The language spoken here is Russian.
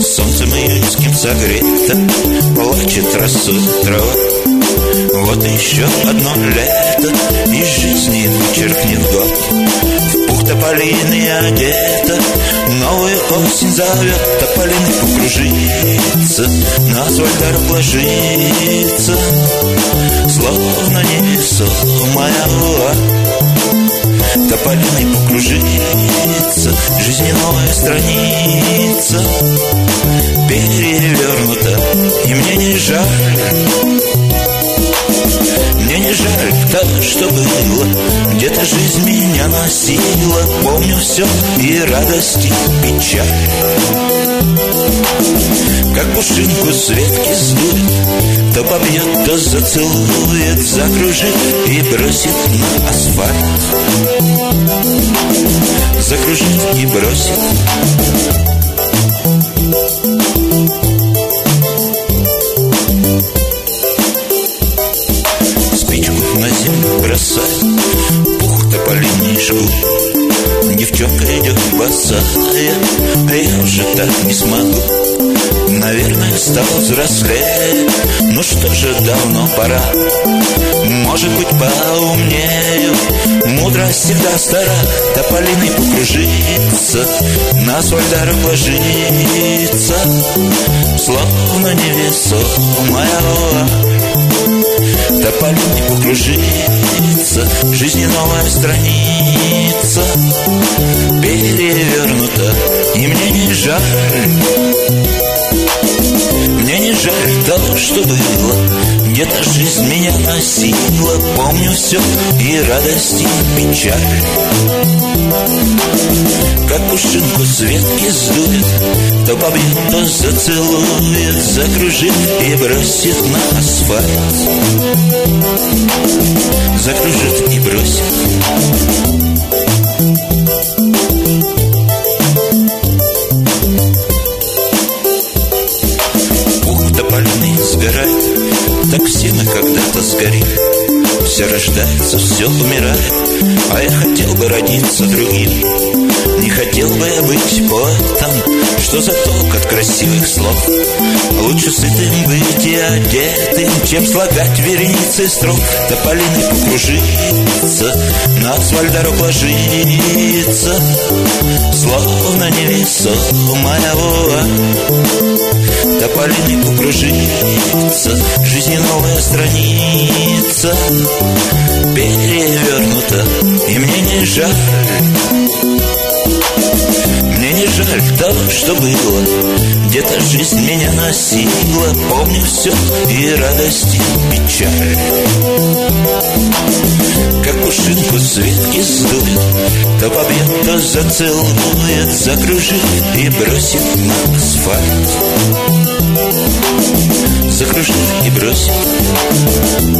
Солнцем июньским согрета плачет росой трава. Вот еще одно лето из жизни вычеркнет год. В пух тополиный одета новая осень зовет. Тополиный покружится, на асфальт дорог ложится, словно невесомая луна. Тополиный покружится, жизненная страница перевернута, и мне не жаль. Мне не жаль то, что было, где-то жизнь меня носила. Помню все и радость, и печаль. Как пушинку с ветки сдует, то побьет, то зацелует, закружит и бросит на асфальт. Закружит и бросит. На землю бросает пух тополиный жгут. Девчонка идет босая, а я уже так не смогу. Наверное, стал взрослее, ну что же, давно пора. Может быть, поумнею, мудрость всегда стара. Тополиный покружится, на асфальт дорог ложится, словно невесомая луна. Тополиный покружится, жизни новая страница перевернута, и мне не жаль. Мне не жаль того, что было, где-то жизнь меня носила. Помню все и радость, и печаль. Как пушинку с ветки сдует, то побьет, то зацелует, закружит и бросит на асфальт. Закружит и бросит. Тополиный сгорает, так все мы когда-то сгорим. Все рождается, все умирает, а я хотел бы родиться другим. Не хотел бы я быть поэтом, что за толк от красивых слов. Лучше сытым быть и одетым, чем слагать вереницы строк. Тополиный покружится, на асфальт дорог ложится, словно невесомая луна. Тополиный покружится, жизни новая страница перевернута, и мне не жаль. Мне не жаль того, что было, где-то жизнь меня носила. Помню все и радость, и печаль. Как пушинку с ветки сдует, то побьет, то зацелует, закружит и бросит на асфальт. Закружит и бросит.